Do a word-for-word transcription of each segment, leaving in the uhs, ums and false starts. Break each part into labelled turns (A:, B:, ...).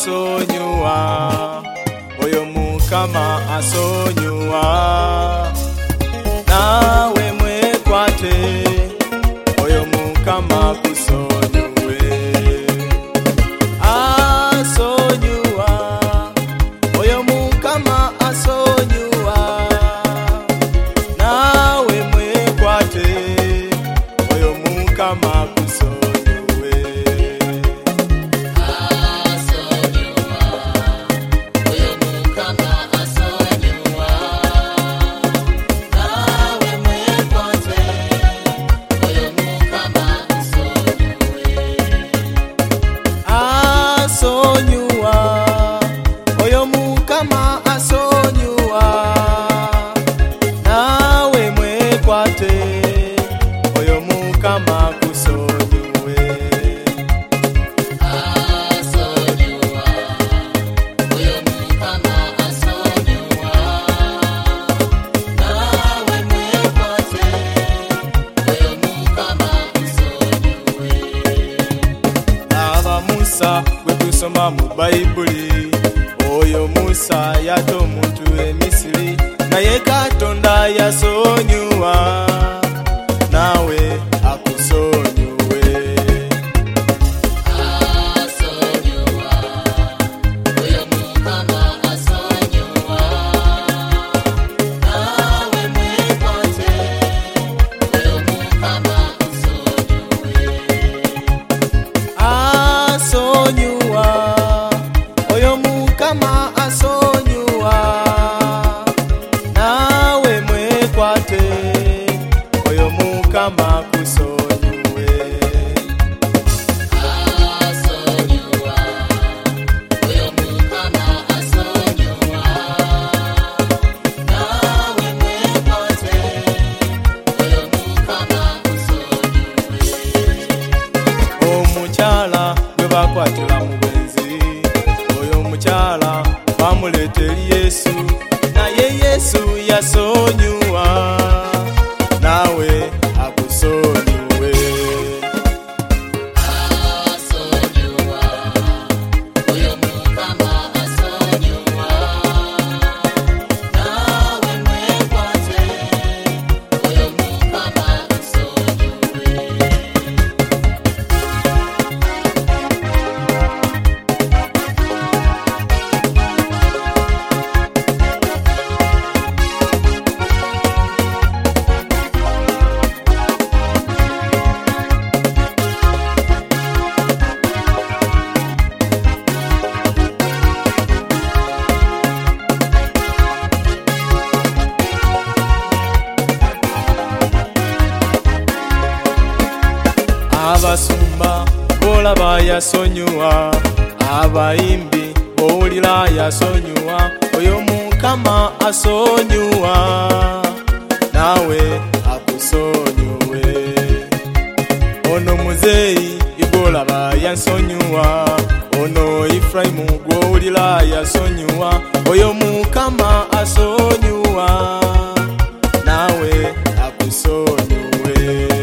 A: asonyiwa, oyo Mukama asonyiwa. Nawe mwekwate, oyo Mukama kusonyiwe. Asonyiwa, oyo Mukama asonyiwa. Nawe mwekwate, oyo Mukama kusonyiwe. Gwe tusoma mu Bayibuli, oyo Musa yatta omuntu e Misiri, naye Katonda yasonyiwa, nawe akusonyiwe. Asonyiwa, oyo Mukama asonyiwa. Nawe mwekwate, oyo Mukama kusonyiwe. Asonyiwa, oyo Mukama asonyiwa. Nawe mwekwate, oyo Mukama kusonyiwe. Asonyiwa, oyo Mukama asonyiwa. Nawe mwekwate, oyo Mukama kusonyiwe. Omukyala gwe bakwatira mu bwenzi, oyo omukyala bamuleeta eri Yesu, naye Yesu yasonyiwa, nawe akusonyiwe. Asonyiwa, oyo Mukama asonyiwa. Nawe mwekwate, oyo Mukama kusonyiwe. Abasumba bolaba yasonyiwa, abayimbi bowulira yasonyiwa, oyo Mukama asonyiwa, nawe akusonyiwe. Ono muzeyi igolaba yasonyiwa, ono Efraimu gwowulira yasonyiwa, oyo Mukama asonyiwa, nawe akusonyiwe.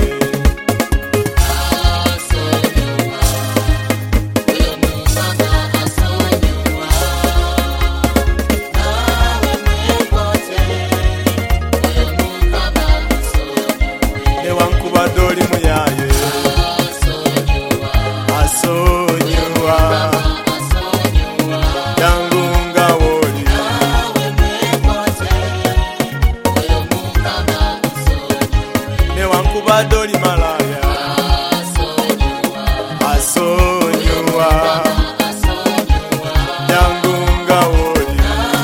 A: Doli muyaye asonyiwa, jangu nga woli. Newankuba doli malaya asonyiwa, jangu nga woli.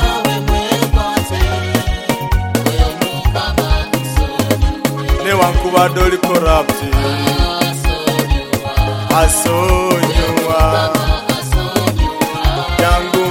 A: Newankuba doli korapti asonyiwa, jangu